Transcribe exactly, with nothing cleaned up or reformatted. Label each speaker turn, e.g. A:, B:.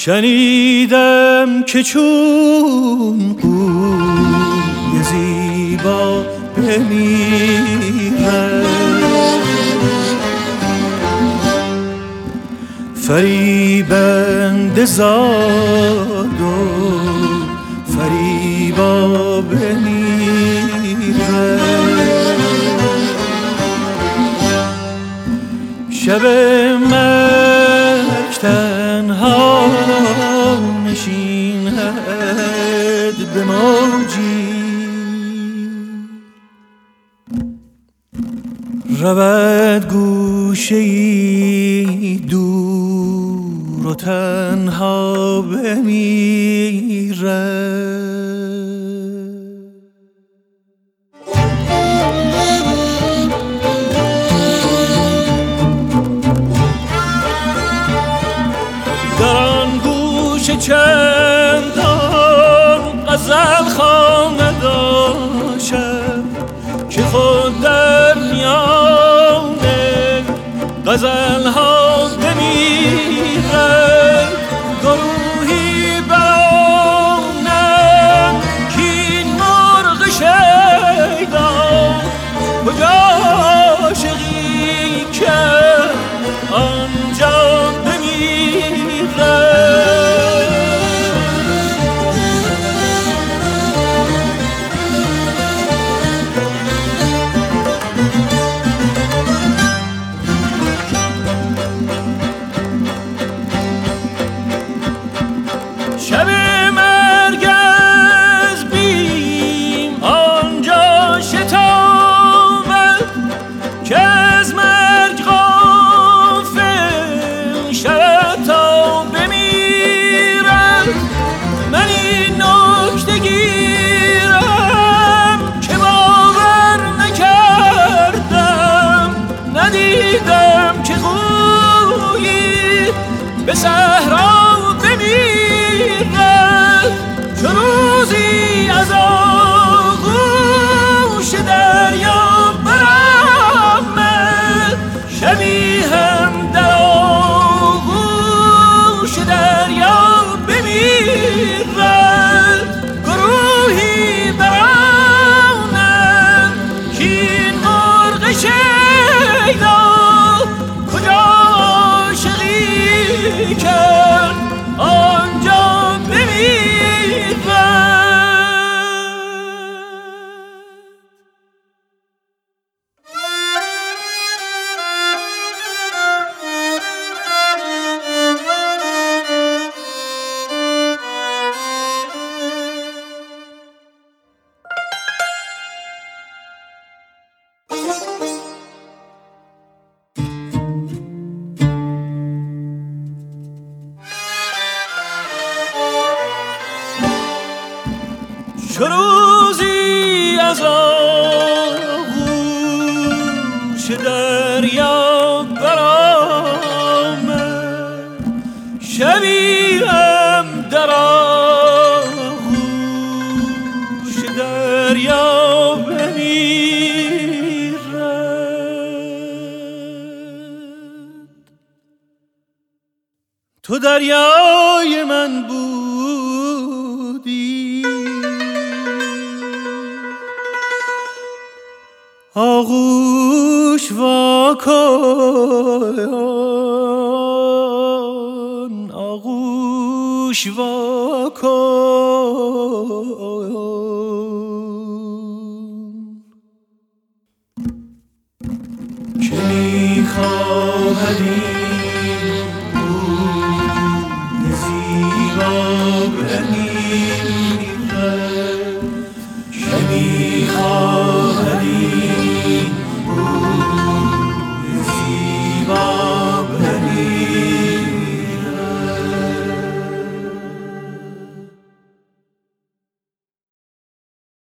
A: شنیدم که چون قوی زیبا بمیرد فریبنده زاد و فریبا بمیرد شب مرگ تنها نشیند به موجی رود گوشه‌ای دور و تنها بمیرد چندان غزل خانه داشتم که خود در میان غزل ها بمیرد گروهی برانم که این مرغ شیدان کجا عاشقی کرد آنجا بمیرد صحرا بمیرد چو روزی از آغوش دریا برآمد شبی هم در آغوش دریا بمیرد گروهی برآمد کاین مرغ شیدا کجا عاشقی کرد آنجا بمیرد چو روزی از آغوش دریا برآمد شبی هم در آغوش دریا بمیرد تو دریای من بودی آغوش واکن آغوش واکن که میخواهد این روی زیبا بمیرد که میخواهد